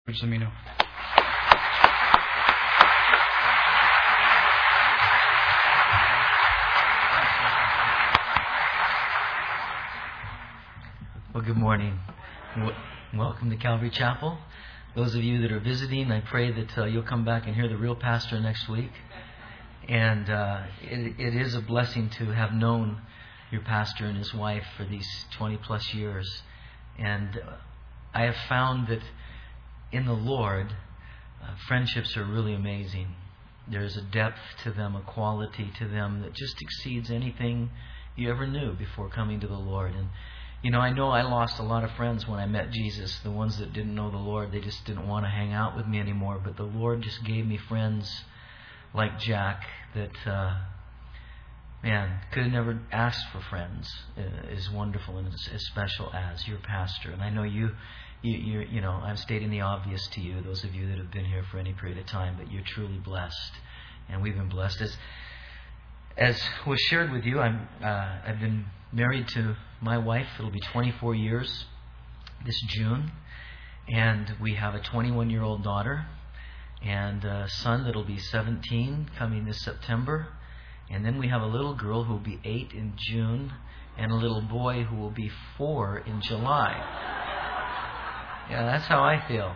Just let me know. Well, good morning. Welcome to Calvary Chapel. Those of you that are visiting, I pray that you'll come back and hear the real pastor next week. And it is a blessing to have known your pastor and his wife for these 20 plus years. And I have found that in the Lord, friendships are really amazing. There's a depth to them, a quality to them that just exceeds anything you ever knew before coming to the Lord. And I know I lost a lot of friends when I met Jesus. The ones that didn't know the Lord, they just didn't want to hang out with me anymore. But the Lord just gave me friends like Jack that, could have never asked for friends. As wonderful and as special as your pastor. And I know I'm stating the obvious to you, those of you that have been here for any period of time, but you're truly blessed. And we've been blessed. As was shared with you, I've been married to my wife. It'll be 24 years this June. And we have a 21-year-old daughter and a son that'll be 17 coming this September. And then we have a little girl who will be 8 in June and a little boy who will be 4 in July. Yeah, that's how I feel.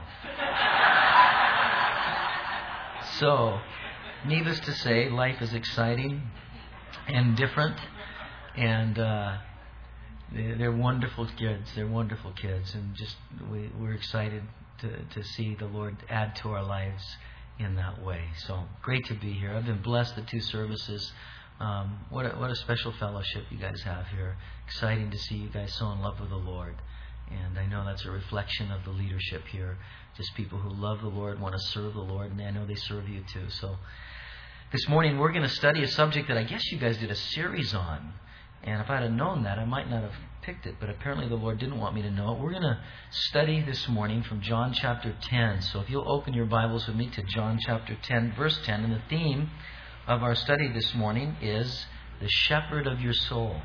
So, needless to say, life is exciting and different. And they're wonderful kids. They're wonderful kids. And just we're excited to see the Lord add to our lives in that way. So great to be here. I've been blessed the 2 services. What a special fellowship you guys have here. Exciting to see you guys so in love with the Lord. And I know that's a reflection of the leadership here. Just people who love the Lord, want to serve the Lord, and I know they serve you too. So this morning we're going to study a subject that I guess you guys did a series on. And if I'd have known that, I might not have picked it. But apparently the Lord didn't want me to know it. We're going to study this morning from John chapter 10. So if you'll open your Bibles with me to John chapter 10, verse 10. And the theme of our study this morning is the shepherd of your soul.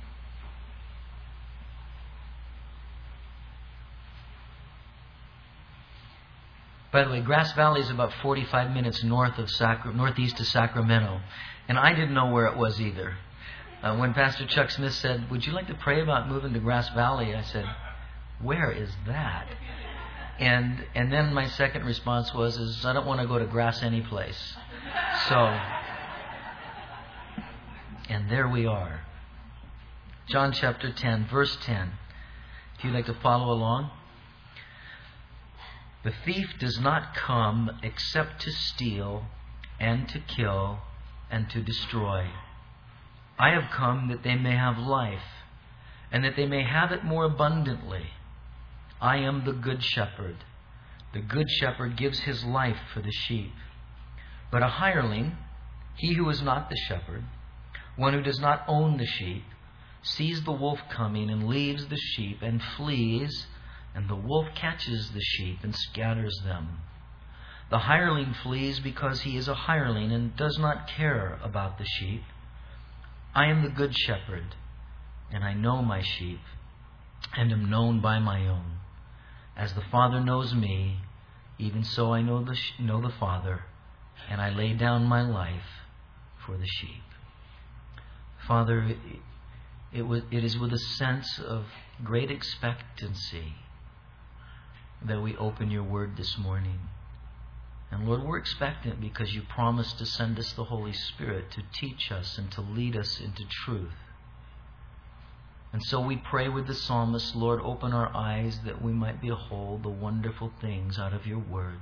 By the way, Grass Valley is about 45 minutes northeast of Sacramento. And I didn't know where it was either. When Pastor Chuck Smith said, "Would you like to pray about moving to Grass Valley?" I said, "Where is that?" And then my second response was, I don't want to go to grass any place. So, and there we are. John chapter 10, verse 10. If you'd like to follow along. The thief does not come except to steal and to kill and to destroy. I have come that they may have life, and that they may have it more abundantly. I am the good shepherd. The good shepherd gives his life for the sheep. But a hireling, he who is not the shepherd, one who does not own the sheep, sees the wolf coming and leaves the sheep and flees, and the wolf catches the sheep and scatters them. The hireling flees because he is a hireling and does not care about the sheep. I am the good shepherd, and I know my sheep, and am known by my own. As the Father knows me, even so I know the Father, and I lay down my life for the sheep. Father, it is with a sense of great expectancy that we open your word this morning. And Lord, we're expectant because you promised to send us the Holy Spirit to teach us and to lead us into truth. And so we pray with the psalmist, Lord, open our eyes that we might behold the wonderful things out of your word.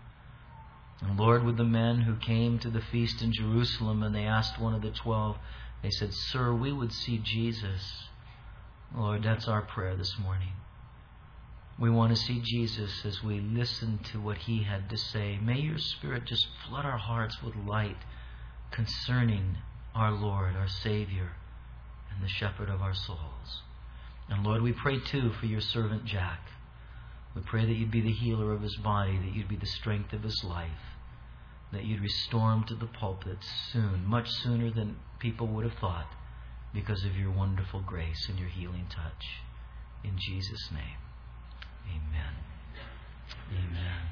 And Lord, with the men who came to the feast in Jerusalem and they asked one of the 12, they said, "Sir, we would see Jesus." Lord, that's our prayer this morning. We want to see Jesus as we listen to what he had to say. May your Spirit just flood our hearts with light concerning our Lord, our Savior, and the shepherd of our souls. And Lord, we pray too for your servant Jack. We pray that you'd be the healer of his body, that you'd be the strength of his life, that you'd restore him to the pulpit soon, much sooner than people would have thought, because of your wonderful grace and your healing touch. In Jesus' name. Amen. Amen.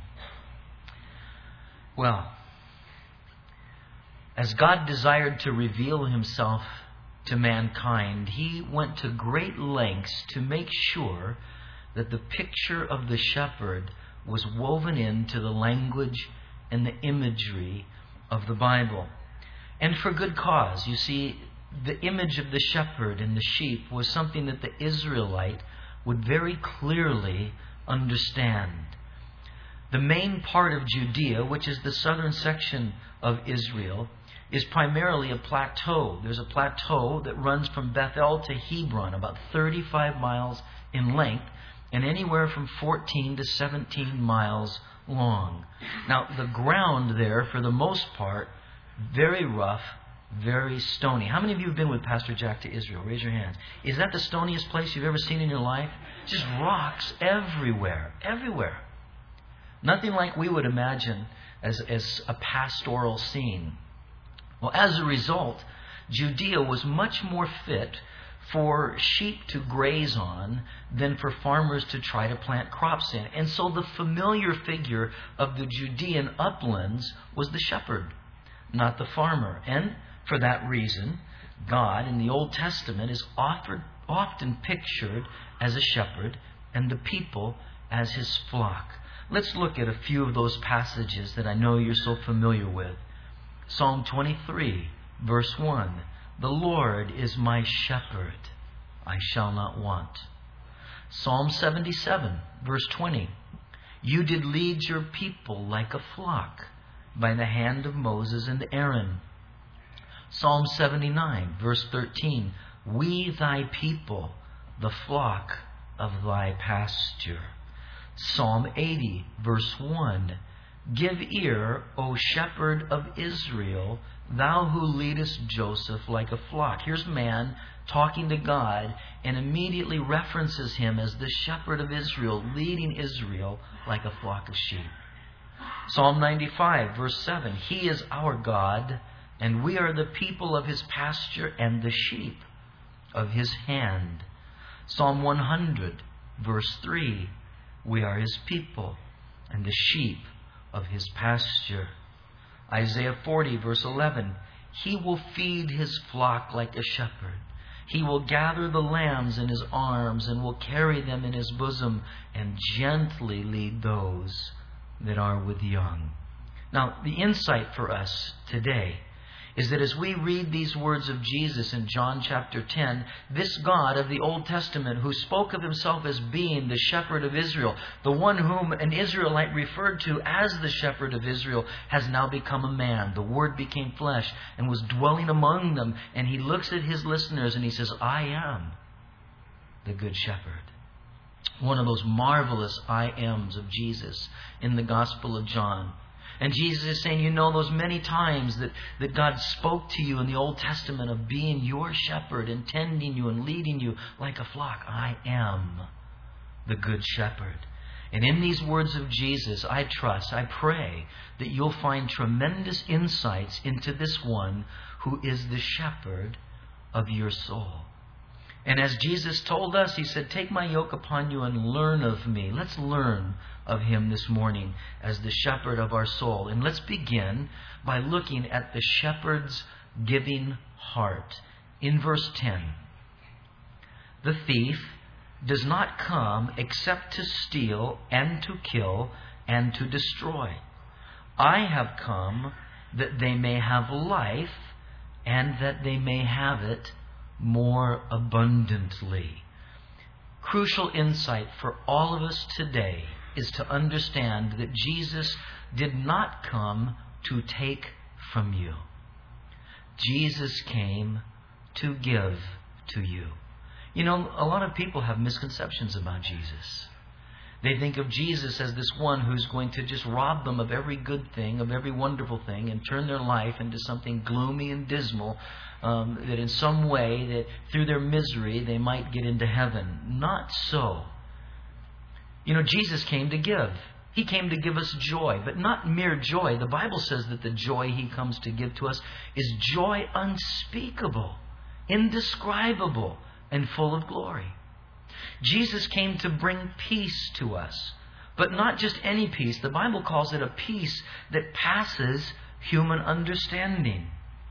Well, as God desired to reveal himself to mankind, he went to great lengths to make sure that the picture of the shepherd was woven into the language and the imagery of the Bible. And for good cause. You see, the image of the shepherd and the sheep was something that the Israelite would very clearly understand. The main part of Judea, which is the southern section of Israel, is primarily a plateau. There's a plateau that runs from Bethel to Hebron, about 35 miles in length, and anywhere from 14 to 17 miles long. Now, the ground there, for the most part, very rough, very stony. How many of you have been with Pastor Jack to Israel? Raise your hands. Is that the stoniest place you've ever seen in your life? Just rocks everywhere. Everywhere. Nothing like we would imagine as a pastoral scene. Well, as a result, Judea was much more fit for sheep to graze on than for farmers to try to plant crops in. And so the familiar figure of the Judean uplands was the shepherd, not the farmer. And for that reason, God in the Old Testament is often pictured as a shepherd and the people as his flock. Let's look at a few of those passages that I know you're so familiar with. Psalm 23, verse 1. The Lord is my shepherd, I shall not want. Psalm 77, verse 20. You did lead your people like a flock by the hand of Moses and Aaron. Psalm 79, verse 13. We thy people, the flock of thy pasture. Psalm 80, verse 1. Give ear, O shepherd of Israel, thou who leadest Joseph like a flock. Here's man talking to God and immediately references him as the shepherd of Israel, leading Israel like a flock of sheep. Psalm 95, verse 7. He is our God, and we are the people of his pasture and the sheep of his hand. Psalm 100, verse 3. We are his people and the sheep of his pasture. Isaiah 40, verse 11. He will feed his flock like a shepherd. He will gather the lambs in his arms and will carry them in his bosom and gently lead those that are with young. Now, the insight for us today is that as we read these words of Jesus in John chapter 10, this God of the Old Testament who spoke of himself as being the shepherd of Israel, the one whom an Israelite referred to as the shepherd of Israel, has now become a man. The Word became flesh and was dwelling among them. And he looks at his listeners and he says, I am the good shepherd. One of those marvelous I ams of Jesus in the Gospel of John. And Jesus is saying, you know those many times that God spoke to you in the Old Testament of being your shepherd and tending you and leading you like a flock. I am the good shepherd. And in these words of Jesus, I pray that you'll find tremendous insights into this one who is the shepherd of your soul. And as Jesus told us, he said, take my yoke upon you and learn of me. Let's learn of him this morning as the shepherd of our soul. And let's begin by looking at the shepherd's giving heart. In verse 10, the thief does not come except to steal and to kill and to destroy. I have come that they may have life and that they may have it more abundantly. Crucial insight for all of us today is to understand that Jesus did not come to take from you. Jesus came to give to you. You know, a lot of people have misconceptions about Jesus. They think of Jesus as this one who's going to just rob them of every good thing, of every wonderful thing, and turn their life into something gloomy and dismal, that in some way, that through their misery, they might get into heaven. Not so. You know, Jesus came to give. He came to give us joy, but not mere joy. The Bible says that the joy he comes to give to us is joy unspeakable, indescribable, and full of glory. Jesus came to bring peace to us. But not just any peace. The Bible calls it a peace that passes human understanding.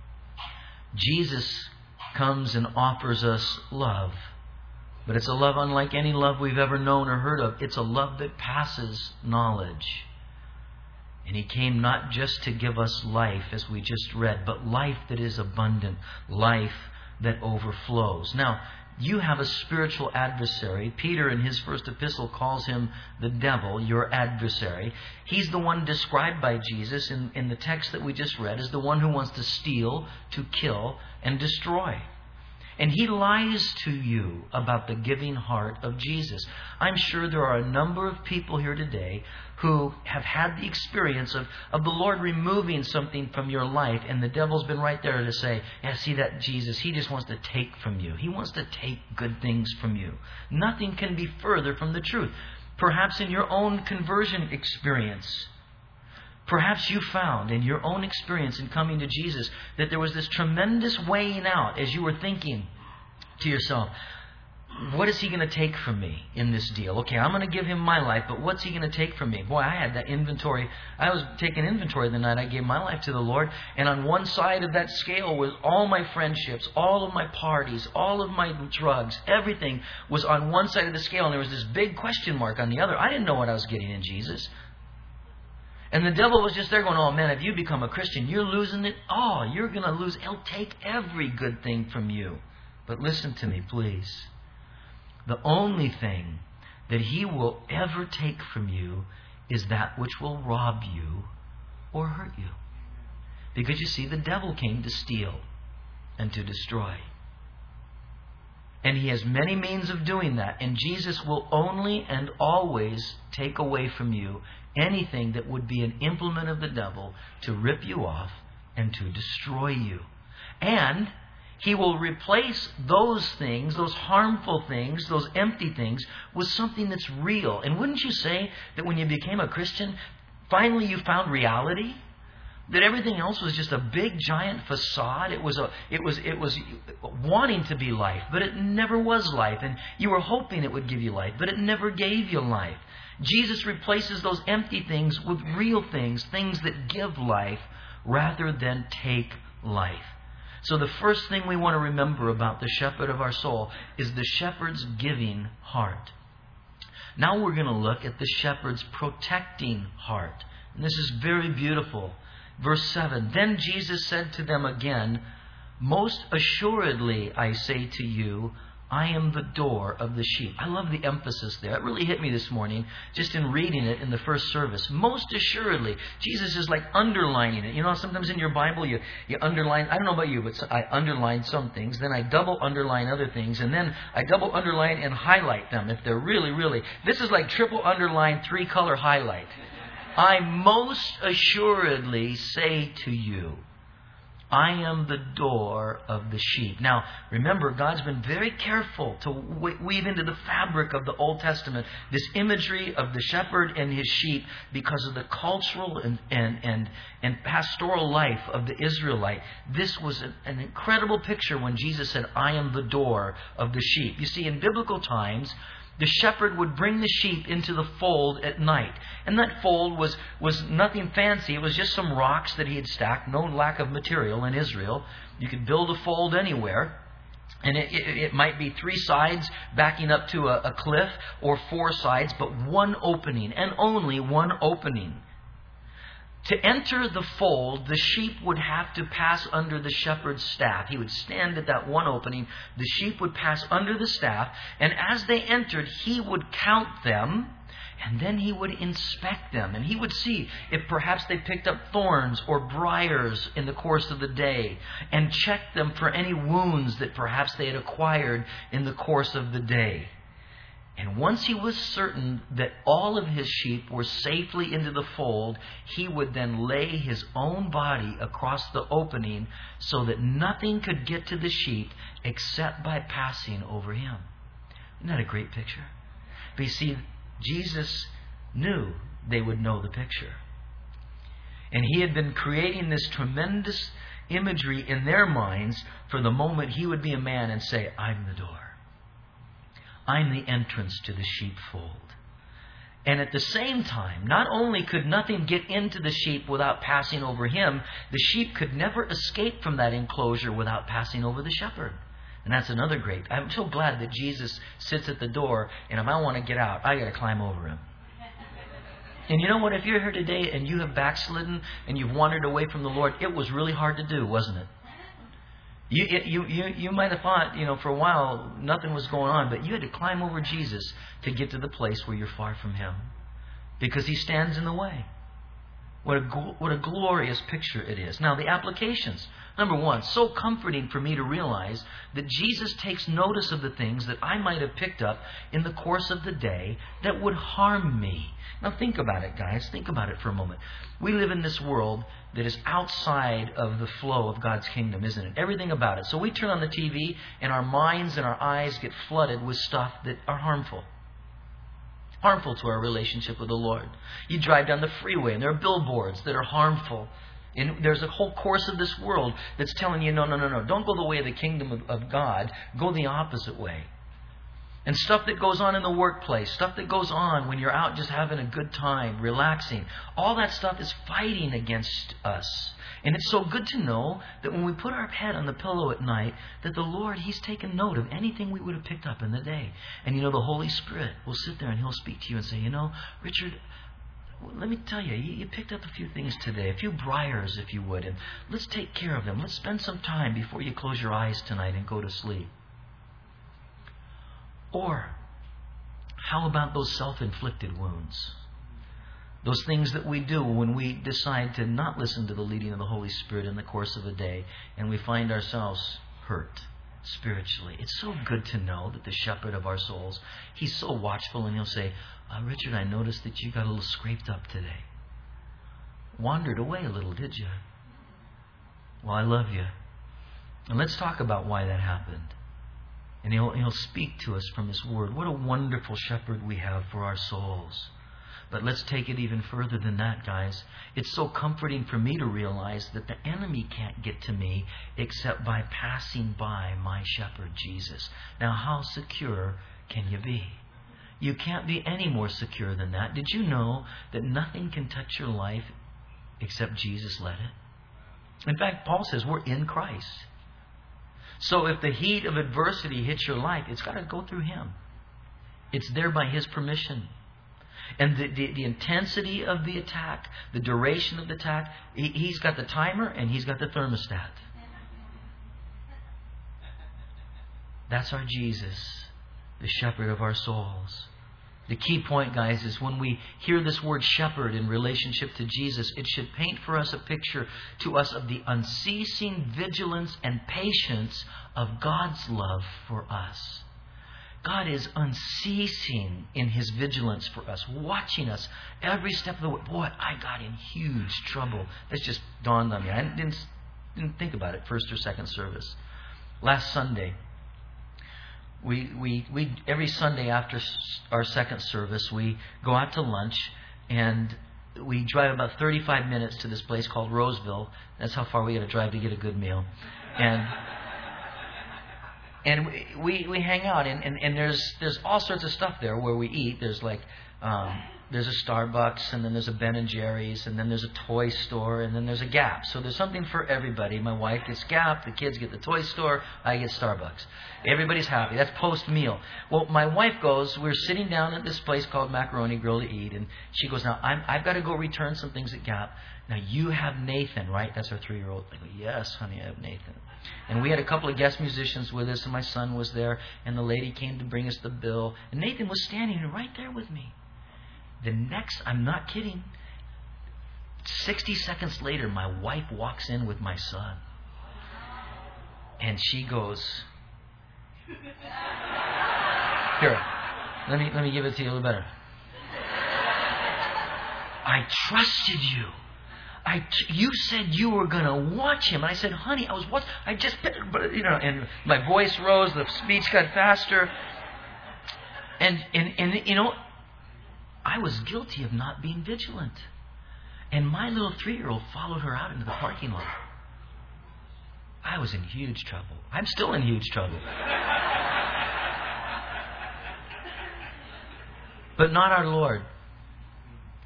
Jesus comes and offers us love. But it's a love unlike any love we've ever known or heard of. It's a love that passes knowledge. And He came not just to give us life, as we just read, but life that is abundant, life that overflows. Now, you have a spiritual adversary. Peter, in his first epistle, calls him the devil, your adversary. He's the one described by Jesus in the text that we just read as the one who wants to steal, to kill, and destroy. And he lies to you about the giving heart of Jesus. I'm sure there are a number of people here today who have had the experience of the Lord removing something from your life, and the devil's been right there to say, yeah, see that Jesus, he just wants to take from you. He wants to take good things from you. Nothing can be further from the truth. Perhaps in your own conversion experience, perhaps you found in your own experience in coming to Jesus that there was this tremendous weighing out as you were thinking to yourself, what is He going to take from me in this deal? Okay, I'm going to give Him my life, but what's He going to take from me? Boy, I had that inventory. I was taking inventory the night I gave my life to the Lord, and on one side of that scale was all my friendships, all of my parties, all of my drugs, everything was on one side of the scale, and there was this big question mark on the other. I didn't know what I was getting in Jesus. And the devil was just there going, oh man, if you become a Christian, you're losing it all. You're going to lose. He'll take every good thing from you. But listen to me, please. The only thing that He will ever take from you is that which will rob you or hurt you. Because you see, the devil came to steal and to destroy. And he has many means of doing that. And Jesus will only and always take away from you anything that would be an implement of the devil to rip you off and to destroy you. And He will replace those things, those harmful things, those empty things, with something that's real. And wouldn't you say that when you became a Christian, finally you found reality? That everything else was just a big giant facade. It was wanting to be life, but it never was life. And you were hoping it would give you life, but it never gave you life. Jesus replaces those empty things with real things, things that give life rather than take life. So the first thing we want to remember about the shepherd of our soul is the shepherd's giving heart. Now we're going to look at the shepherd's protecting heart. And this is very beautiful. Verse 7, Then Jesus said to them again, Most assuredly I say to you, I am the door of the sheep. I love the emphasis there. It really hit me this morning just in reading it in the first service. Most assuredly. Jesus is like underlining it. You know, sometimes in your Bible you underline, I don't know about you, but I underline some things. Then I double underline other things. And then I double underline and highlight them if they're really. This is like triple underline, 3-color highlight. I most assuredly say to you, I am the door of the sheep. Now, remember, God's been very careful to weave into the fabric of the Old Testament this imagery of the shepherd and his sheep because of the cultural and pastoral life of the Israelite. This was an incredible picture when Jesus said, I am the door of the sheep. You see, in biblical times, the shepherd would bring the sheep into the fold at night. And that fold was nothing fancy. It was just some rocks that he had stacked. No lack of material in Israel. You could build a fold anywhere. And it might be 3 sides backing up to a cliff, or 4 sides, but one opening, and only one opening. To enter the fold, the sheep would have to pass under the shepherd's staff. He would stand at that one opening. The sheep would pass under the staff. And as they entered, he would count them. And then he would inspect them. And he would see if perhaps they picked up thorns or briars in the course of the day. And check them for any wounds that perhaps they had acquired in the course of the day. And once he was certain that all of his sheep were safely into the fold, he would then lay his own body across the opening so that nothing could get to the sheep except by passing over him. Isn't that a great picture? But you see, Jesus knew they would know the picture. And he had been creating this tremendous imagery in their minds for the moment he would be a man and say, I'm the door. I'm the entrance to the sheepfold. And at the same time, not only could nothing get into the sheep without passing over him, the sheep could never escape from that enclosure without passing over the shepherd. And that's another great. I'm so glad that Jesus sits at the door, and if I want to get out, I got to climb over him. And you know what? If you're here today and you have backslidden and you've wandered away from the Lord, it was really hard to do, wasn't it? You might have thought, for a while nothing was going on, but you had to climb over Jesus to get to the place where you're far from him, because he stands in the way. What a glorious picture it is. Now, the applications. Number one, so comforting for me to realize that Jesus takes notice of the things that I might have picked up in the course of the day that would harm me. Now, think about it, guys. Think about it for a moment. We live in this world that is outside of the flow of God's kingdom, isn't it? Everything about it. So we turn on the TV and our minds and our eyes get flooded with stuff that are harmful. Harmful to our relationship with the Lord. You drive down the freeway and there are billboards that are harmful. And there's a whole course of this world that's telling you, no. Don't go the way of the kingdom of God. Go the opposite way. And stuff that goes on in the workplace, stuff that goes on when you're out just having a good time, relaxing. All that stuff is fighting against us. And it's so good to know that when we put our head on the pillow at night, that the Lord, he's taken note of anything we would have picked up in the day. And the Holy Spirit will sit there and he'll speak to you and say, Richard, let me tell you, you picked up a few things today, a few briars, if you would, and let's take care of them. Let's spend some time before you close your eyes tonight and go to sleep. Or, how about those self-inflicted wounds? Those things that we do when we decide to not listen to the leading of the Holy Spirit in the course of a day, and we find ourselves hurt spiritually. It's so good to know that the shepherd of our souls, he's so watchful, and he'll say, Richard, I noticed that you got a little scraped up today. Wandered away a little, did you? Well, I love you. And let's talk about why that happened. And he'll speak to us from his word. What a wonderful shepherd we have for our souls. But let's take it even further than that, guys. It's so comforting for me to realize that the enemy can't get to me except by passing by my shepherd, Jesus. Now, how secure can you be? You can't be any more secure than that. Did you know that nothing can touch your life except Jesus let it? In fact, Paul says we're in Christ. So if the heat of adversity hits your life, it's got to go through him. It's there by his permission. And the intensity of the attack, the duration of the attack, he's got the timer and he's got the thermostat. That's our Jesus, the shepherd of our souls. The key point, guys, is when we hear this word shepherd in relationship to Jesus, it should paint for us a picture to us of the unceasing vigilance and patience of God's love for us. God is unceasing in his vigilance for us, watching us every step of the way. Boy, I got in huge trouble. This just dawned on me. I didn't think about it first or second service. Last Sunday, we every Sunday after our second service, we go out to lunch and we drive about 35 minutes to this place called Roseville. That's how far we got to drive to get a good meal. And we hang out, and there's all sorts of stuff there where we eat. There's there's a Starbucks, and then there's a Ben & Jerry's, and then there's a toy store, and then there's a Gap. So there's something for everybody. My wife gets Gap, the kids get the toy store, I get Starbucks. Everybody's happy. That's post-meal. Well, my wife goes, we're sitting down at this place called Macaroni Grill to eat, and she goes, now, I've got to go return some things at Gap. Now, you have Nathan, right? That's our 3-year-old. I go, yes, honey, I have Nathan. And we had a couple of guest musicians with us, and my son was there, and the lady came to bring us the bill. And Nathan was standing right there with me. The next, I'm not kidding, 60 seconds later, my wife walks in with my son. And she goes, here, let me give it to you a little better. I trusted you. You said you were going to watch him. And I said, honey, I was watching. And my voice rose. The speech got faster. And I was guilty of not being vigilant. And my little 3-year-old followed her out into the parking lot. I was in huge trouble. I'm still in huge trouble. But not our Lord.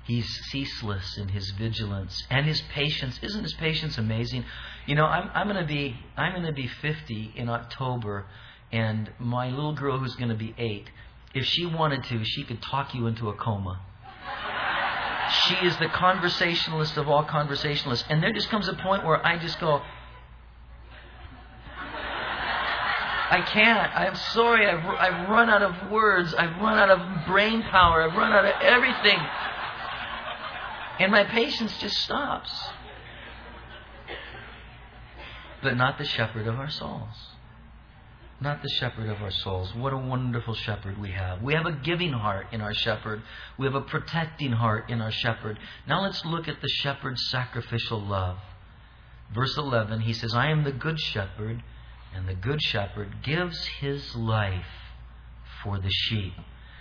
He's ceaseless in His vigilance and His patience. Isn't His patience amazing? You know, I'm going to be 50 in October, and my little girl who's going to be 8, if she wanted to, she could talk you into a coma. She is the conversationalist of all conversationalists. And there just comes a point where I just go, I can't. I'm sorry. I've run out of words. I've run out of brain power. I've run out of everything. And my patience just stops. But not the shepherd of our souls. Not the shepherd of our souls. What a wonderful shepherd we have. We have a giving heart in our shepherd. We have a protecting heart in our shepherd. Now let's look at the shepherd's sacrificial love. Verse 11, he says, I am the good shepherd, and the good shepherd gives his life for the sheep.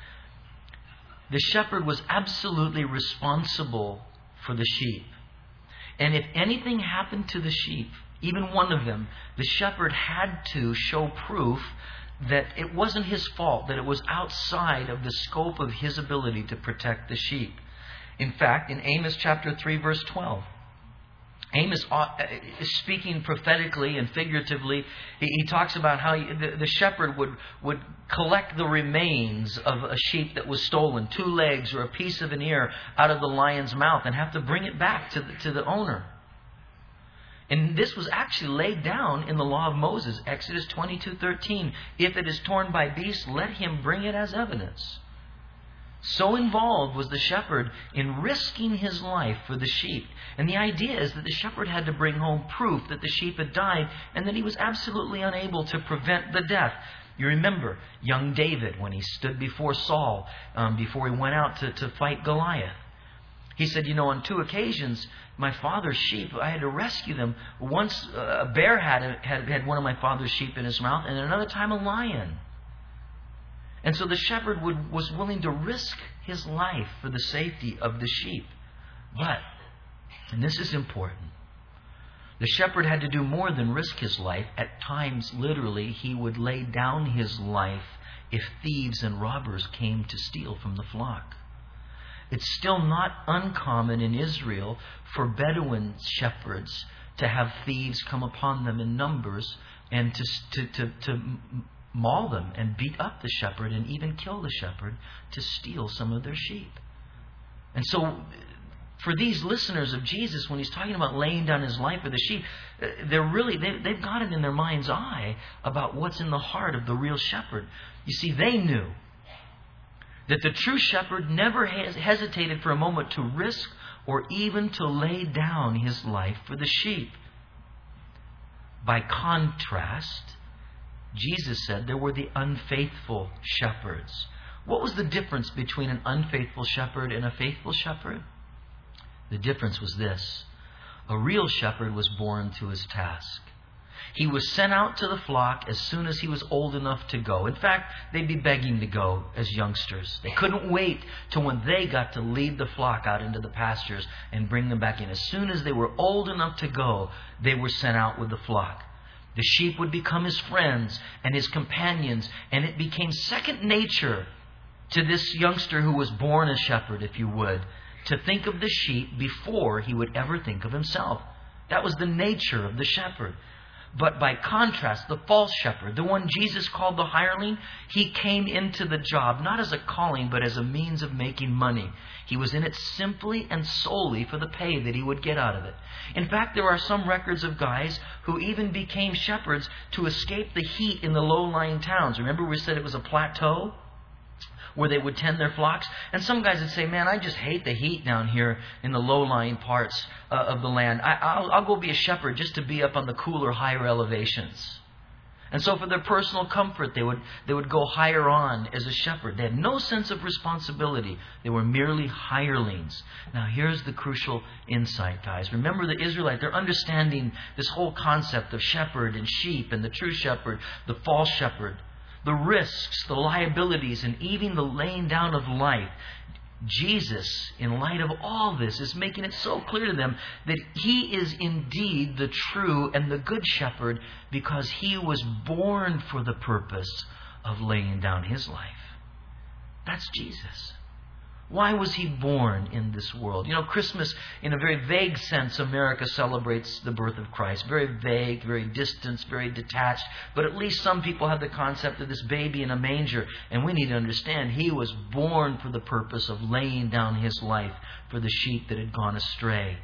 The shepherd was absolutely responsible for the sheep. And if anything happened to the sheep, even one of them, the shepherd had to show proof that it wasn't his fault, that it was outside of the scope of his ability to protect the sheep. In fact, in Amos chapter 3, verse 12, Amos is speaking prophetically and figuratively. He talks about how the shepherd would collect the remains of a sheep that was stolen, 2 legs or a piece of an ear out of the lion's mouth, and have to bring it back to the owner. And this was actually laid down in the law of Moses, Exodus 22:13. If it is torn by beasts, let him bring it as evidence. So involved was the shepherd in risking his life for the sheep. And the idea is that the shepherd had to bring home proof that the sheep had died and that he was absolutely unable to prevent the death. You remember young David when he stood before Saul, before he went out to fight Goliath. He said, you know, on 2 occasions, my father's sheep, I had to rescue them. Once a bear had one of my father's sheep in his mouth, and another time a lion. And so the shepherd was willing to risk his life for the safety of the sheep. But, and this is important, the shepherd had to do more than risk his life. At times, literally, he would lay down his life if thieves and robbers came to steal from the flock. It's still not uncommon in Israel for Bedouin shepherds to have thieves come upon them in numbers and to maul them and beat up the shepherd and even kill the shepherd to steal some of their sheep. And so for these listeners of Jesus, when he's talking about laying down his life for the sheep, they've got it in their mind's eye about what's in the heart of the real shepherd. You see, they knew that the true shepherd never hesitated for a moment to risk or even to lay down his life for the sheep. By contrast, Jesus said there were the unfaithful shepherds. What was the difference between an unfaithful shepherd and a faithful shepherd? The difference was this. A real shepherd was born to his task. He was sent out to the flock as soon as he was old enough to go. In fact, they'd be begging to go as youngsters. They couldn't wait till when they got to lead the flock out into the pastures and bring them back in. As soon as they were old enough to go, they were sent out with the flock. The sheep would become his friends and his companions, and it became second nature to this youngster who was born a shepherd, if you would, to think of the sheep before he would ever think of himself. That was the nature of the shepherd. But by contrast, the false shepherd, the one Jesus called the hireling, he came into the job not as a calling but as a means of making money. He was in it simply and solely for the pay that he would get out of it. In fact, there are some records of guys who even became shepherds to escape the heat in the low-lying towns. Remember we said it was a plateau where they would tend their flocks? And some guys would say, man, I just hate the heat down here in the low-lying parts of the land. I'll go be a shepherd just to be up on the cooler, higher elevations. And so for their personal comfort, they would go higher on as a shepherd. They had no sense of responsibility. They were merely hirelings. Now here's the crucial insight, guys. Remember the Israelites, they're understanding this whole concept of shepherd and sheep and the true shepherd, the false shepherd. The risks, the liabilities, and even the laying down of life. Jesus, in light of all this, is making it so clear to them that he is indeed the true and the good shepherd because he was born for the purpose of laying down his life. That's Jesus. Why was He born in this world? You know, Christmas, in a very vague sense, America celebrates the birth of Christ. Very vague, very distant, very detached. But at least some people have the concept of this baby in a manger. And we need to understand He was born for the purpose of laying down His life for the sheep that had gone astray.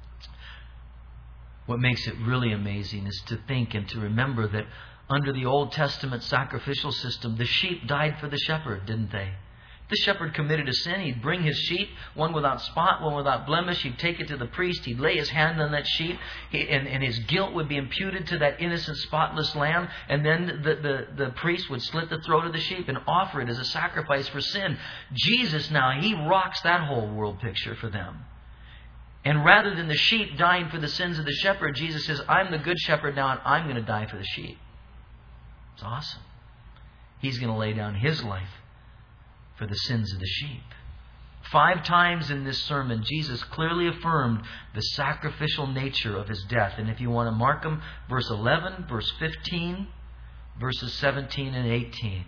What makes it really amazing is to think and to remember that under the Old Testament sacrificial system, the sheep died for the shepherd, didn't they? The shepherd committed a sin. He'd bring his sheep, one without spot, one without blemish. He'd take it to the priest. He'd lay his hand on that sheep, and his guilt would be imputed to that innocent, spotless lamb. And then the priest would slit the throat of the sheep and offer it as a sacrifice for sin. Jesus now, He rocks that whole world picture for them. And rather than the sheep dying for the sins of the shepherd, Jesus says, I'm the good shepherd now, and I'm going to die for the sheep. It's awesome. He's going to lay down His life for the sins of the sheep. 5 times in this sermon, Jesus clearly affirmed the sacrificial nature of His death. And if you want to mark them, verse 11, verse 15, verses 17 and 18.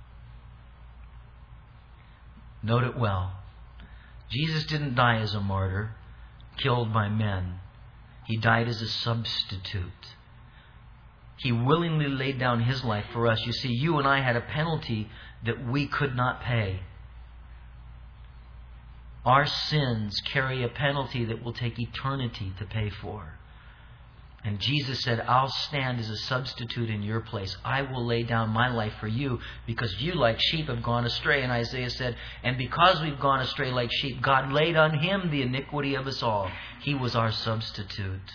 Note it well. Jesus didn't die as a martyr, killed by men. He died as a substitute. He willingly laid down His life for us. You see, you and I had a penalty that we could not pay. Our sins carry a penalty that will take eternity to pay for. And Jesus said, I'll stand as a substitute in your place. I will lay down my life for you because you, like sheep, have gone astray. And Isaiah said, and because we've gone astray like sheep, God laid on Him the iniquity of us all. He was our substitute.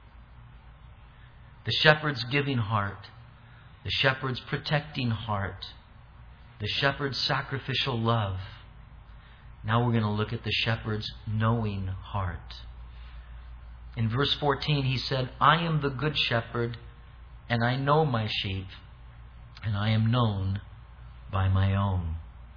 The shepherd's giving heart, the shepherd's protecting heart, the shepherd's sacrificial love. Now we're going to look at the shepherd's knowing heart. In verse 14 he said, I am the good shepherd, and I know my sheep, and I am known by my own.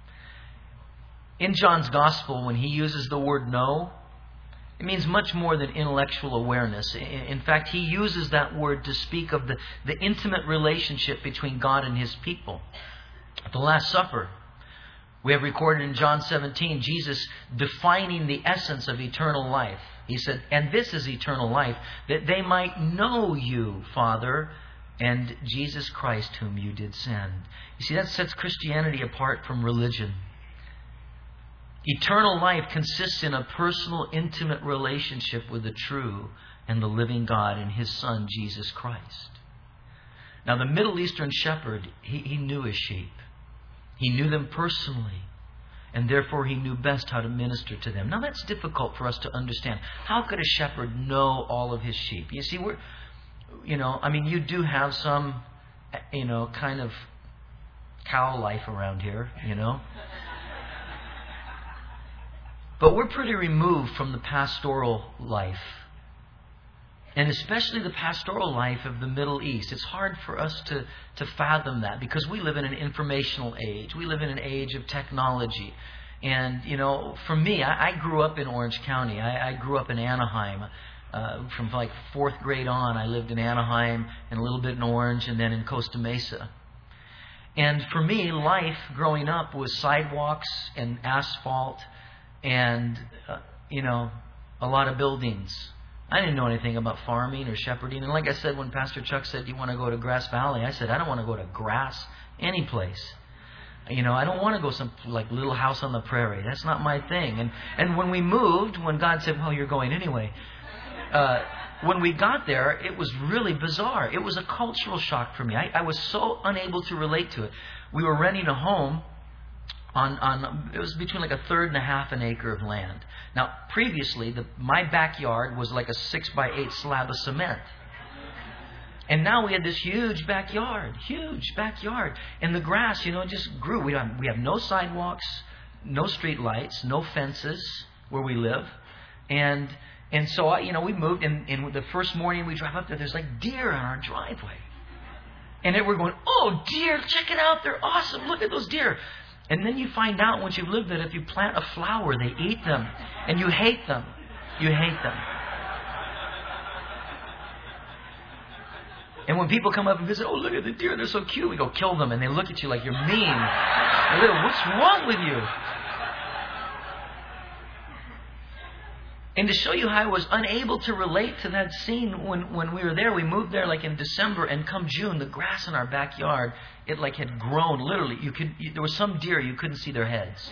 In John's Gospel, when he uses the word know, it means much more than intellectual awareness. In fact, he uses that word to speak of the intimate relationship between God and His people. At the Last Supper, we have recorded in John 17, Jesus defining the essence of eternal life. He said, and this is eternal life, that they might know you, Father, and Jesus Christ whom you did send. You see, that sets Christianity apart from religion. Eternal life consists in a personal, intimate relationship with the true and the living God and His Son, Jesus Christ. Now, the Middle Eastern shepherd, he knew his sheep. He knew them personally, and therefore he knew best how to minister to them. Now, that's difficult for us to understand. How could a shepherd know all of his sheep? You see, you do have some, kind of cow life around here, But we're pretty removed from the pastoral life. And especially the pastoral life of the Middle East. It's hard for us to fathom that because we live in an informational age. We live in an age of technology. And, for me, I grew up in Orange County. I grew up in Anaheim. From like 4th grade on, I lived in Anaheim and a little bit in Orange and then in Costa Mesa. And for me, life growing up was sidewalks and asphalt and, a lot of buildings. I didn't know anything about farming or shepherding. And like I said, when Pastor Chuck said, do you want to go to Grass Valley? I said, I don't want to go to Grass any place. I don't want to go some like little house on the prairie. That's not my thing. And when we moved, when God said, well, you're going anyway. When we got there, it was really bizarre. It was a cultural shock for me. I was so unable to relate to it. We were renting a home it was between like 1/3 and 1/2 an acre of land. Now, previously, my backyard was like a 6x8 slab of cement. And now we had this huge backyard. And the grass, just grew. We have no sidewalks, no street lights, no fences where we live. And so, we moved. And the first morning we drive up there, there's like deer on our driveway. And then we're going, oh, deer, check it out. They're awesome. Look at those deer. And then you find out once you've lived that if you plant a flower, they eat them. And you hate them. And when people come up and visit, oh, look at the deer, they're so cute. We go, kill them. And they look at you like you're mean. What's wrong with you? And to show you how I was unable to relate to that scene when we were there, we moved there like in December, and come June, the grass in our backyard, it like had grown. Literally, there were some deer, you couldn't see their heads.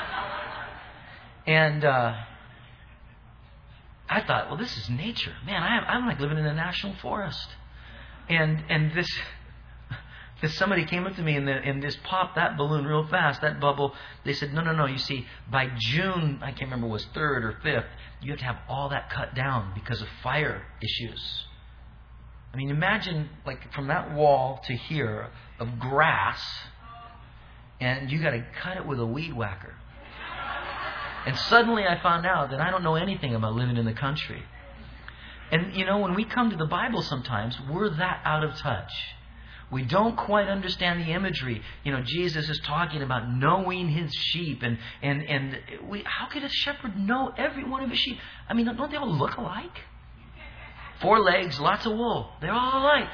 And I thought, well, this is nature. Man, I'm like living in a national forest. And this somebody came up to me and just popped that balloon real fast, that bubble. They said, no, you see, by June, I can't remember, it was 3rd or 5th, you have to have all that cut down because of fire issues. I mean, imagine like from that wall to here of grass, and you got to cut it with a weed whacker. And suddenly I found out that I don't know anything about living in the country. And you know, when we come to the Bible sometimes, we're that out of touch. We don't quite understand the imagery. You know, Jesus is talking about knowing his sheep. And how could a shepherd know every one of his sheep? I mean, don't they all look alike? 4 legs, lots of wool. They're all alike.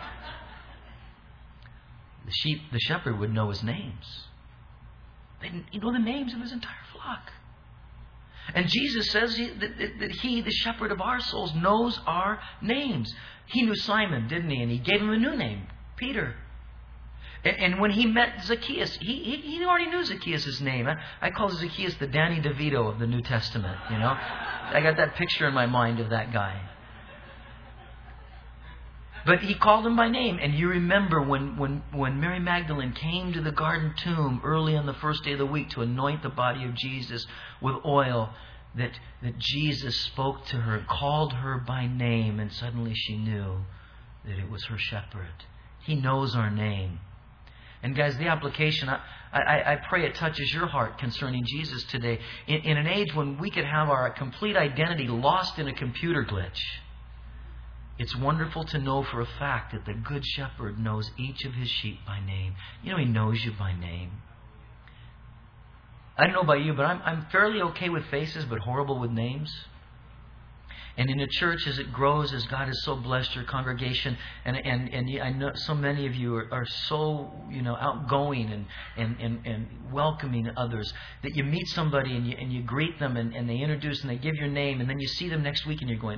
The shepherd would know his names. He'd know the names of his entire flock. And Jesus says that he, the shepherd of our souls, knows our names. He knew Simon, didn't he? And he gave him a new name, Peter. And when he met Zacchaeus, he already knew Zacchaeus' name. I call Zacchaeus the Danny DeVito of the New Testament, you know. I got that picture in my mind of that guy. But he called him by name. And you remember when Mary Magdalene came to the garden tomb early on the first day of the week to anoint the body of Jesus with oil, that Jesus spoke to her, called her by name, and suddenly she knew that it was her shepherd. He knows our name. And guys, the application, I pray it touches your heart concerning Jesus today. In an age when we could have our complete identity lost in a computer glitch, it's wonderful to know for a fact that the Good Shepherd knows each of his sheep by name. You know, he knows you by name. I don't know about you, but I'm fairly okay with faces, but horrible with names. And in a church, as it grows, as God has so blessed your congregation, and I know so many of you are so, you know, outgoing and welcoming others, that you meet somebody and you greet them and they introduce and they give your name, and then you see them next week and you're going,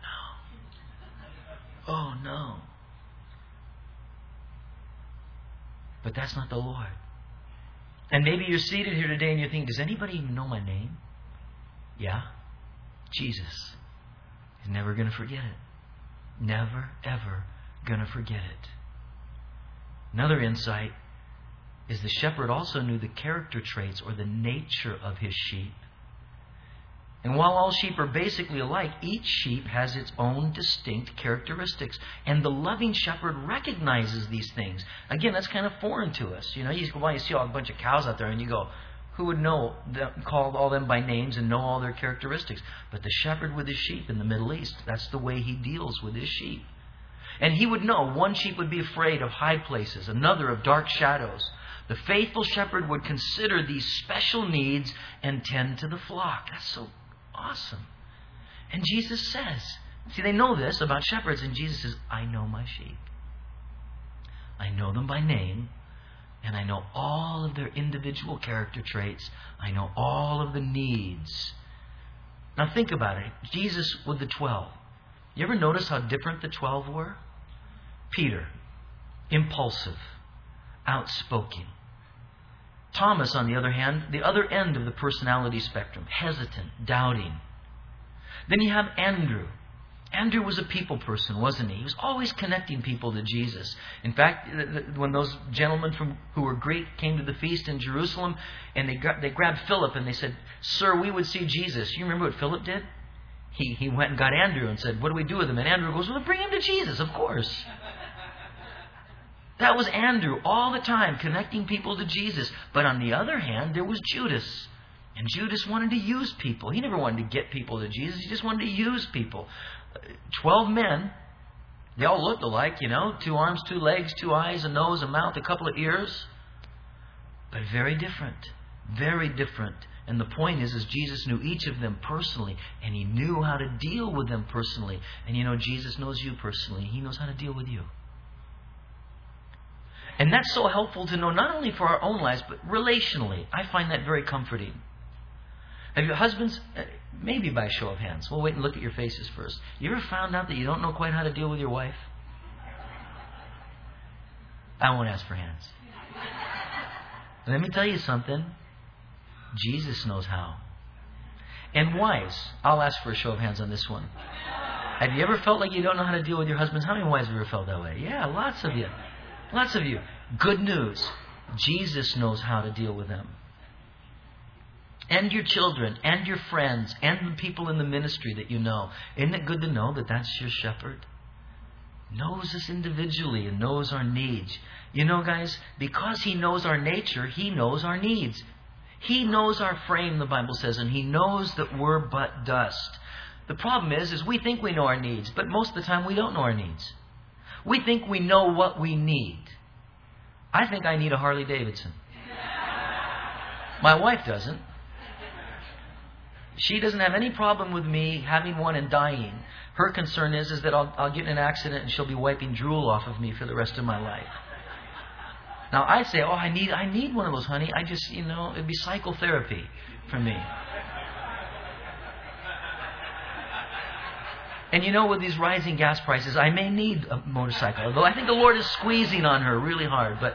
oh no. But that's not the Lord. And maybe you're seated here today and you're thinking, does anybody even know my name? Yeah. Jesus. He's never going to forget it. Never, ever going to forget it. Another insight is the shepherd also knew the character traits or the nature of his sheep. And while all sheep are basically alike, each sheep has its own distinct characteristics. And the loving shepherd recognizes these things. Again, that's kind of foreign to us. You know, you see a bunch of cows out there and you go, who would know, call all them by names and know all their characteristics? But the shepherd with his sheep in the Middle East, that's the way he deals with his sheep. And he would know one sheep would be afraid of high places, another of dark shadows. The faithful shepherd would consider these special needs and tend to the flock. That's so awesome. And Jesus says, see, they know this about shepherds, and Jesus says, I know my sheep. I know them by name, and I know all of their individual character traits. I know all of the needs. Now think about it. Jesus with the 12. You ever notice how different the 12 were? Peter, impulsive, outspoken. Thomas, on the other hand, the other end of the personality spectrum, hesitant, doubting. Then you have Andrew. Andrew was a people person, wasn't he? He was always connecting people to Jesus. In fact, when those gentlemen who were Greek came to the feast in Jerusalem, and they grabbed Philip and they said, Sir, we would see Jesus. You remember what Philip did? He went and got Andrew and said, what do we do with him? And Andrew goes, well, bring him to Jesus, of course. That was Andrew all the time, connecting people to Jesus. But on the other hand, there was Judas. And Judas wanted to use people. He never wanted to get people to Jesus. He just wanted to use people. 12 men. They all looked alike, you know. 2 arms, 2 legs, 2 eyes, a nose, a mouth, a couple of ears. But very different. Very different. And the point is Jesus knew each of them personally. And He knew how to deal with them personally. And you know, Jesus knows you personally. He knows how to deal with you. And that's so helpful to know, not only for our own lives, but relationally. I find that very comforting. Have your husbands, maybe by show of hands, we'll wait and look at your faces first. You ever found out that you don't know quite how to deal with your wife? I won't ask for hands. Let me tell you something. Jesus knows how. And wives, I'll ask for a show of hands on this one. Have you ever felt like you don't know how to deal with your husbands? How many wives have ever felt that way? Yeah, lots of you. Lots of you. Good news. Jesus knows how to deal with them. And your children, and your friends, and the people in the ministry that you know. Isn't it good to know that that's your shepherd? Knows us individually and knows our needs. You know, guys, because He knows our nature, He knows our needs. He knows our frame, the Bible says, and He knows that we're but dust. The problem is we think we know our needs, but most of the time we don't know our needs. We think we know what we need. I think I need a Harley Davidson. My wife doesn't. She doesn't have any problem with me having one and dying. Her concern is that I'll get in an accident and she'll be wiping drool off of me for the rest of my life. Now I say, I need one of those, honey. I just, it'd be psychotherapy for me. And with these rising gas prices, I may need a motorcycle. Although I think the Lord is squeezing on her really hard. But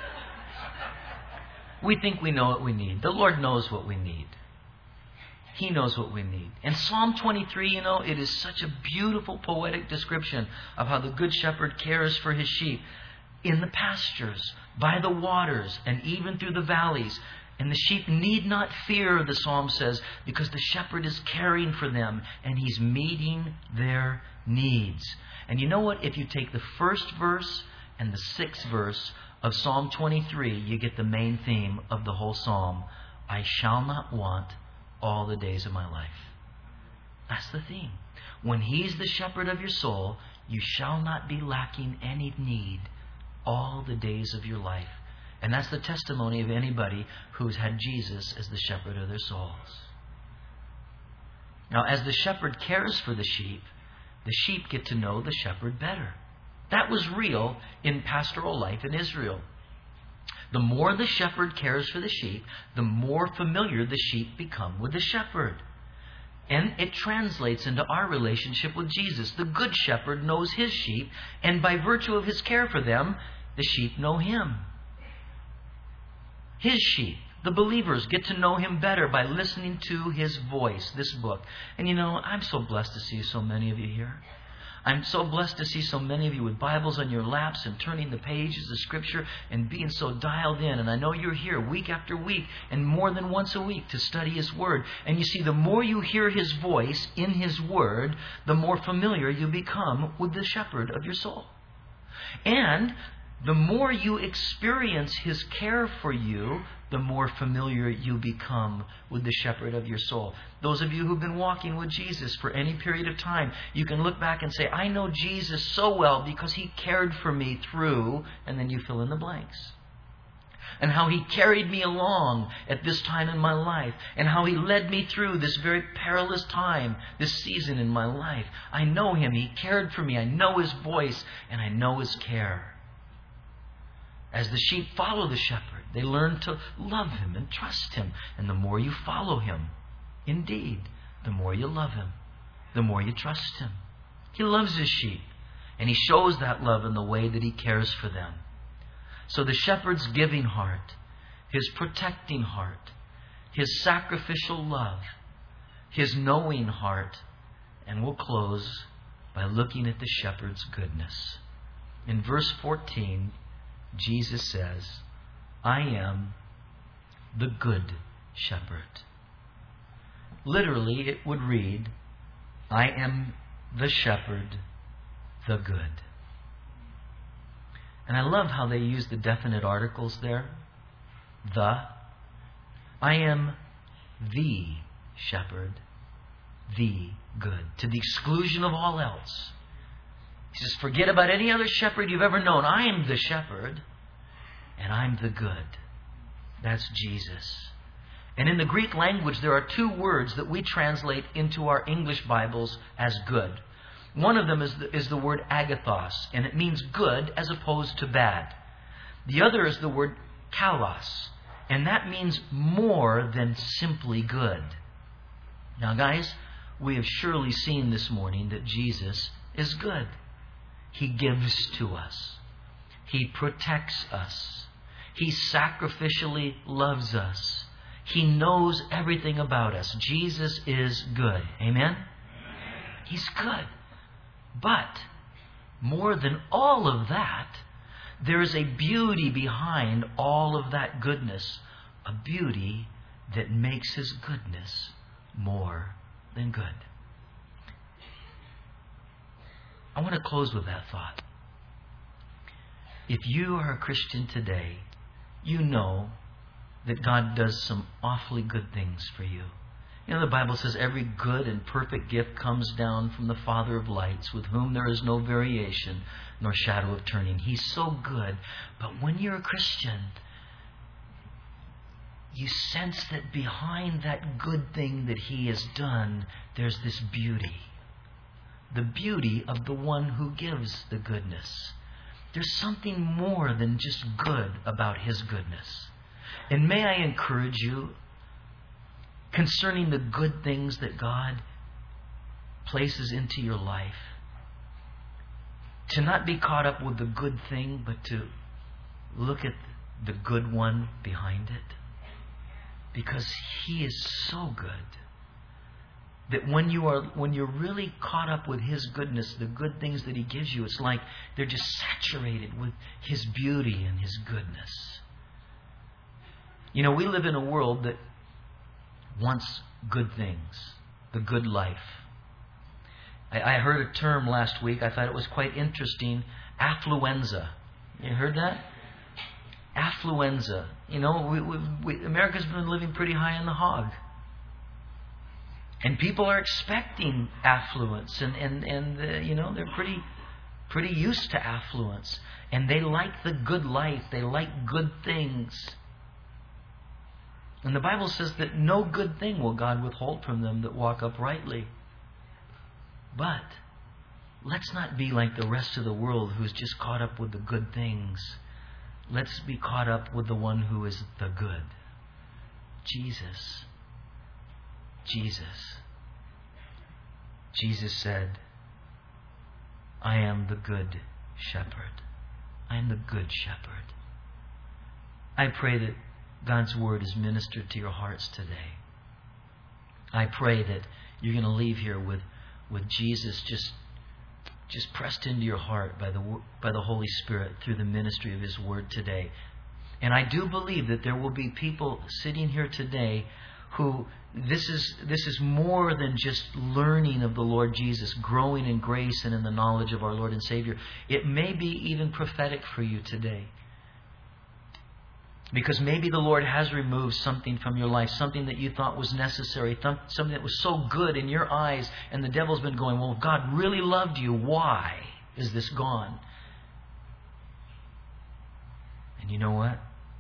we think we know what we need. The Lord knows what we need. He knows what we need. And Psalm 23, it is such a beautiful poetic description of how the Good Shepherd cares for His sheep in the pastures, by the waters, and even through the valleys. And the sheep need not fear, the Psalm says, because the shepherd is caring for them and He's meeting their needs. And you know what? If you take the first verse and the sixth verse of Psalm 23, you get the main theme of the whole Psalm. I shall not want all the days of my life. That's the theme. When He's the shepherd of your soul, you shall not be lacking any need all the days of your life. And that's the testimony of anybody who's had Jesus as the shepherd of their souls. Now, as the shepherd cares for the sheep get to know the shepherd better. That was real in pastoral life in Israel. The more the shepherd cares for the sheep, the more familiar the sheep become with the shepherd. And it translates into our relationship with Jesus. The Good Shepherd knows His sheep, and by virtue of His care for them, the sheep know Him. His sheep, the believers, get to know Him better by listening to His voice, this book. And I'm so blessed to see so many of you here. I'm so blessed to see so many of you with Bibles on your laps and turning the pages of Scripture and being so dialed in. And I know you're here week after week and more than once a week to study His Word. And you see, the more you hear His voice in His Word, the more familiar you become with the shepherd of your soul. And the more you experience His care for you, the more familiar you become with the shepherd of your soul. Those of you who've been walking with Jesus for any period of time, you can look back and say, I know Jesus so well because He cared for me through, and then you fill in the blanks. And how He carried me along at this time in my life, and how He led me through this very perilous time, this season in my life. I know Him. He cared for me. I know His voice, and I know His care. As the sheep follow the shepherd, they learn to love Him and trust Him. And the more you follow Him, indeed, the more you love Him, the more you trust Him. He loves His sheep, and He shows that love in the way that He cares for them. So the shepherd's giving heart, His protecting heart, His sacrificial love, His knowing heart, and we'll close by looking at the shepherd's goodness. In verse 14, Jesus says, I am the good shepherd. Literally, it would read, I am the shepherd, the good. And I love how they use the definite articles there. The. I am the shepherd, the good. To the exclusion of all else. He says, forget about any other shepherd you've ever known. I am the shepherd, and I'm the good. That's Jesus. And in the Greek language, there are two words that we translate into our English Bibles as good. One of them is the word agathos, and it means good as opposed to bad. The other is the word kalos, and that means more than simply good. Now, guys, we have surely seen this morning that Jesus is good. He gives to us. He protects us. He sacrificially loves us. He knows everything about us. Jesus is good. Amen? He's good. But more than all of that, there is a beauty behind all of that goodness. A beauty that makes His goodness more than good. I want to close with that thought. If you are a Christian today, you know that God does some awfully good things for you. You know, the Bible says every good and perfect gift comes down from the Father of lights, with whom there is no variation nor shadow of turning. He's so good. But when you're a Christian, you sense that behind that good thing that He has done, there's this beauty. The beauty of the one who gives the goodness. There's something more than just good about His goodness. And may I encourage you, concerning the good things that God places into your life, to not be caught up with the good thing, but to look at the good one behind it. Because He is so good that when you're really caught up with His goodness, the good things that He gives you, it's like they're just saturated with His beauty and His goodness. You know, we live in a world that wants good things, the good life. I heard a term last week. I thought it was quite interesting. Affluenza. You heard that? Affluenza. You know, America's been living pretty high on the hog. And people are expecting affluence. And you know, they're pretty used to affluence. And they like the good life. They like good things. And the Bible says that no good thing will God withhold from them that walk uprightly. But let's not be like the rest of the world who's just caught up with the good things. Let's be caught up with the one who is the good. Jesus. Jesus. Jesus said, I am the good shepherd. I am the good shepherd. I pray that God's Word is ministered to your hearts today. I pray that you're going to leave here with Jesus just pressed into your heart by the Holy Spirit through the ministry of His Word today. And I do believe that there will be people sitting here today who this is more than just learning of the Lord Jesus, growing in grace and in the knowledge of our Lord and Savior. It may be even prophetic for you today. Because maybe the Lord has removed something from your life, something that you thought was necessary, something that was so good in your eyes, and the devil's been going, well, if God really loved you, why is this gone? And you know what?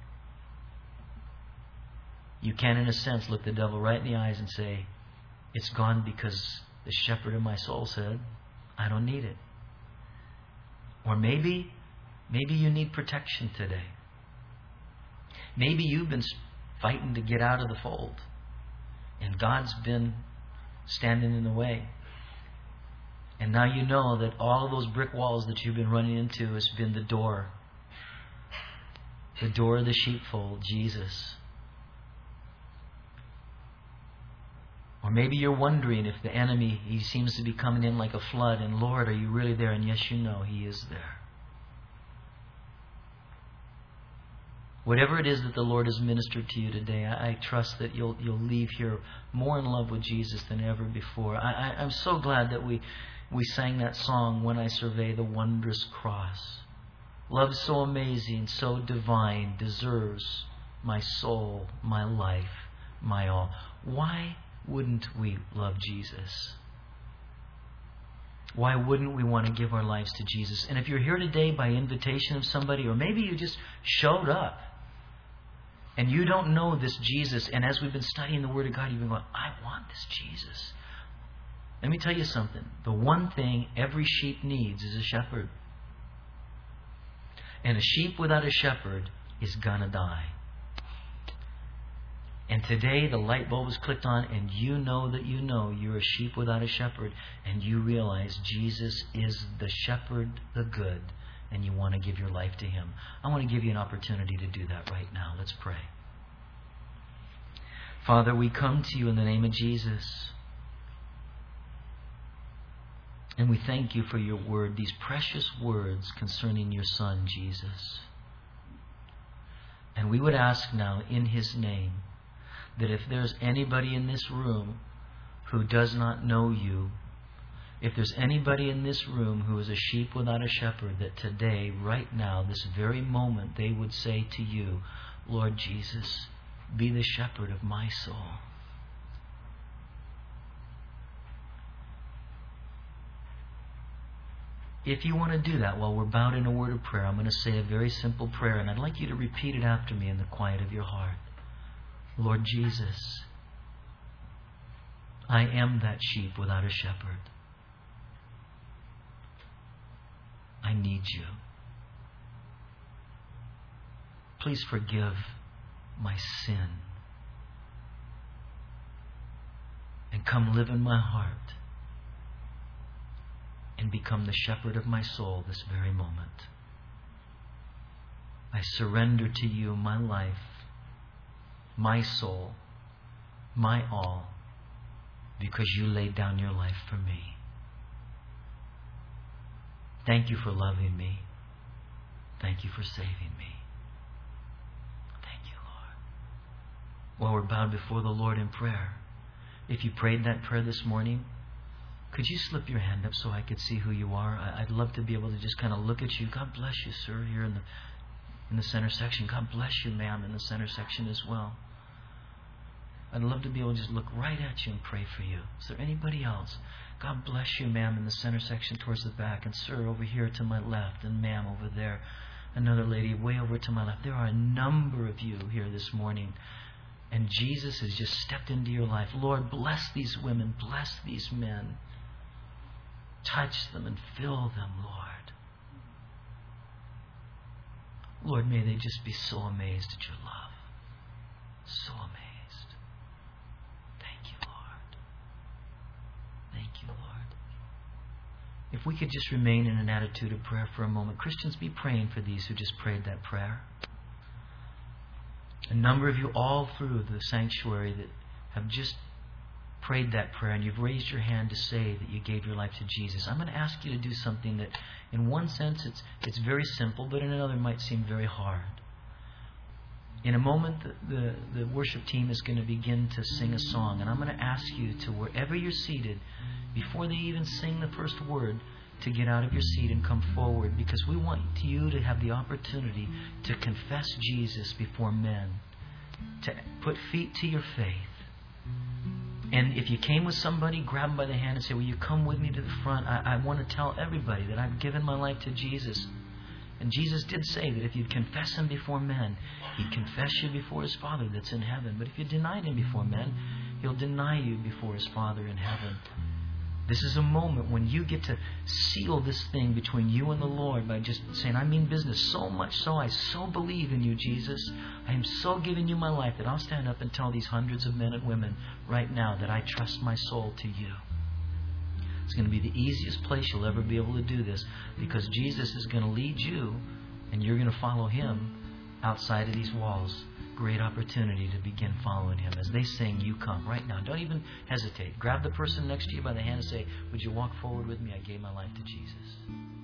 You can, in a sense, look the devil right in the eyes and say, it's gone because the shepherd of my soul said, I don't need it. Or maybe you need protection today. Maybe you've been fighting to get out of the fold, and God's been standing in the way. And now you know that all of those brick walls that you've been running into has been the door of the sheepfold, Jesus. Or maybe you're wondering if the enemy, he seems to be coming in like a flood, and Lord, are you really there? And yes, you know He is there. Whatever it is that the Lord has ministered to you today, I trust that you'll leave here more in love with Jesus than ever before. I'm so glad that we sang that song, When I Survey the Wondrous Cross. Love so amazing, so divine, deserves my soul, my life, my all. Why wouldn't we love Jesus? Why wouldn't we want to give our lives to Jesus? And if you're here today by invitation of somebody, or maybe you just showed up, and you don't know this Jesus, and as we've been studying the Word of God, you've been going, I want this Jesus. Let me tell you something. The one thing every sheep needs is a shepherd. And a sheep without a shepherd is gonna die. And today the light bulb is clicked on, and you know that you know you're a sheep without a shepherd, and you realize Jesus is the shepherd, the good, and you want to give your life to Him. I want to give you an opportunity to do that right now. Let's pray. Father, we come to you in the name of Jesus. And we thank you for your word, these precious words concerning your Son, Jesus. And we would ask now in His name that if there's anybody in this room who does not know you, if there's anybody in this room who is a sheep without a shepherd, that today, right now, this very moment, they would say to you, Lord Jesus, be the shepherd of my soul. If you want to do that while we're bowed in a word of prayer, I'm going to say a very simple prayer, and I'd like you to repeat it after me in the quiet of your heart. Lord Jesus, I am that sheep without a shepherd. I need you. Please forgive my sin and come live in my heart and become the shepherd of my soul this very moment. I surrender to you my life, my soul, my all, because you laid down your life for me. Thank you for loving me. Thank you for saving me. Thank you, Lord. While we're bowed before the Lord in prayer, if you prayed that prayer this morning, could you slip your hand up so I could see who you are? I'd love to be able to just kind of look at you. God bless you, sir, here in the center section. God bless you, ma'am, in the center section as well. I'd love to be able to just look right at you and pray for you. Is there anybody else? God bless you, ma'am, in the center section towards the back. And sir, over here to my left. And ma'am, over there. Another lady way over to my left. There are a number of you here this morning. And Jesus has just stepped into your life. Lord, bless these women. Bless these men. Touch them and fill them, Lord. Lord, may they just be so amazed at your love. So amazed. Thank you, Lord. Thank you, Lord. If we could just remain in an attitude of prayer for a moment. Christians, be praying for these who just prayed that prayer. A number of you all through the sanctuary that have just prayed that prayer, and you've raised your hand to say that you gave your life to Jesus. I'm going to ask you to do something that in one sense it's very simple, but in another might seem very hard. In a moment the worship team is going to begin to sing a song, and I'm going to ask you to, wherever you're seated, before they even sing the first word, to get out of your seat and come forward, because we want you to have the opportunity to confess Jesus before men, to put feet to your faith. And if you came with somebody, grab them by the hand and say, will you come with me to the front? I want to tell everybody that I've given my life to Jesus. And Jesus did say that if you'd confess Him before men, He'd confess you before His Father that's in heaven. But if you denied Him before men, He'll deny you before His Father in heaven. This is a moment when you get to seal this thing between you and the Lord by just saying, I mean business so much so, I so believe in you, Jesus. I am so giving you my life that I'll stand up and tell these hundreds of men and women right now that I trust my soul to you. It's going to be the easiest place you'll ever be able to do this, because Jesus is going to lead you and you're going to follow Him outside of these walls. Great opportunity to begin following Him. As they sing, you come right now. Don't even hesitate. Grab the person next to you by the hand and say, would you walk forward with me? I gave my life to Jesus.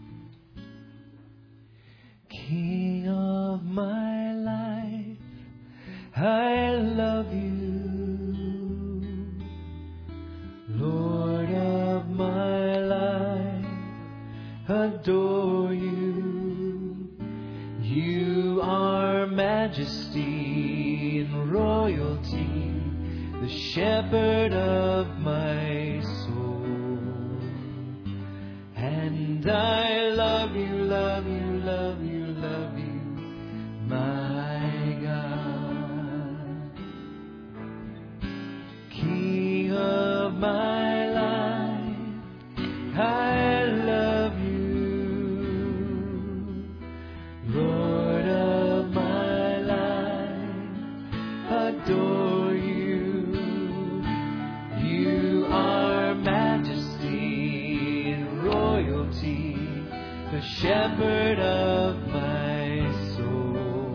King of my life, I love you. Lord of my life, adore you. You are majesty and royalty, the shepherd of my soul. And I love you, love you, love you, love you, my God. King of my life, I love you. Lord of my life, adore the shepherd of my soul.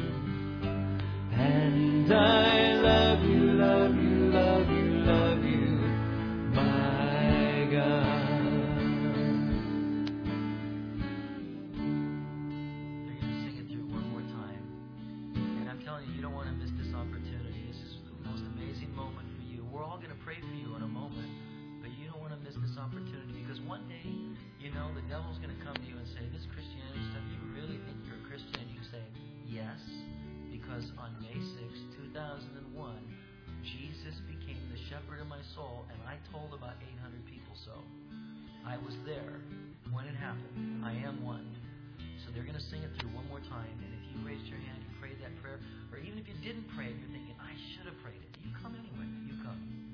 And I love you, love you, love you, love you, my God. They're going to sing it through one more time. And I'm telling you, you don't want to miss this opportunity. This is the most amazing moment for you. We're all going to pray for you in a moment, but you don't want to miss this opportunity, because one day, you know, the devil's going to come to you and say, this Christianity stuff, you really think you're a Christian? And you can say, yes, because on May 6, 2001, Jesus became the shepherd of my soul, and I told about 800 people so. I was there when it happened. I am one. So they're going to sing it through one more time, and if you raised your hand, you prayed that prayer, or even if you didn't pray it, you're thinking, I should have prayed it. You come anyway. You come.